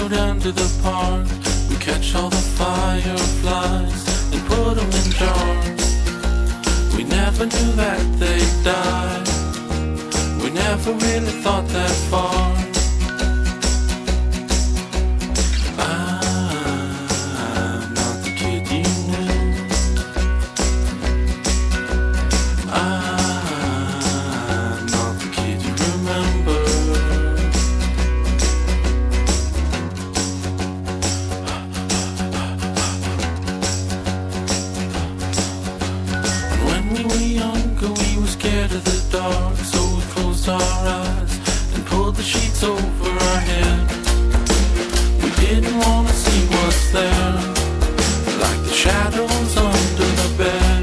go down to the park. We catch all the fireflies and put them in jars. We never knew that they'd die. We never really thought that far. I'm not the kid you knew. I'm not the kid you remember. And when we were younger, we were scared of the dark, so we closed our eyes and pulled the sheets over our head. We didn't want to see what's there, like the shadows under the bed.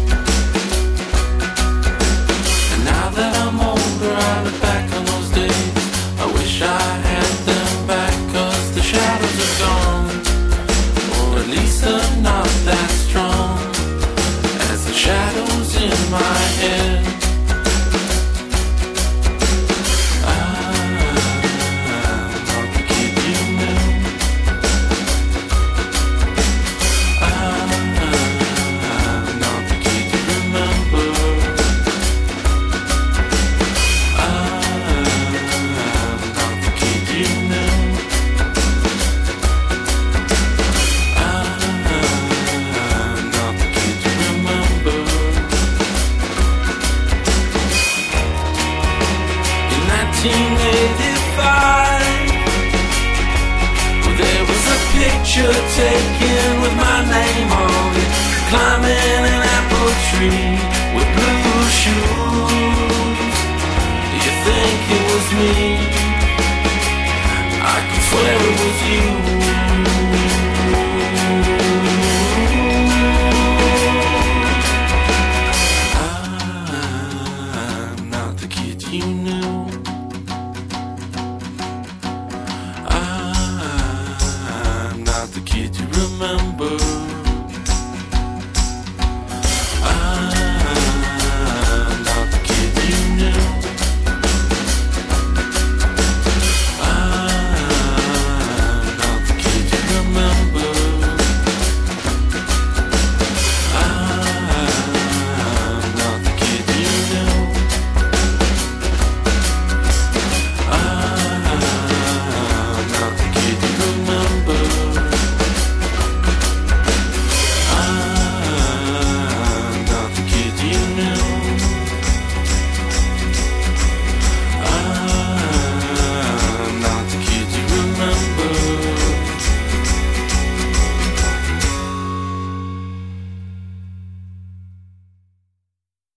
And now that I'm older, I look back on those days. I wish I had them back, 'cause the shadows are gone, or at least they're not that strong as the shadows in my head. Taken with my name on it, climbing an apple tree.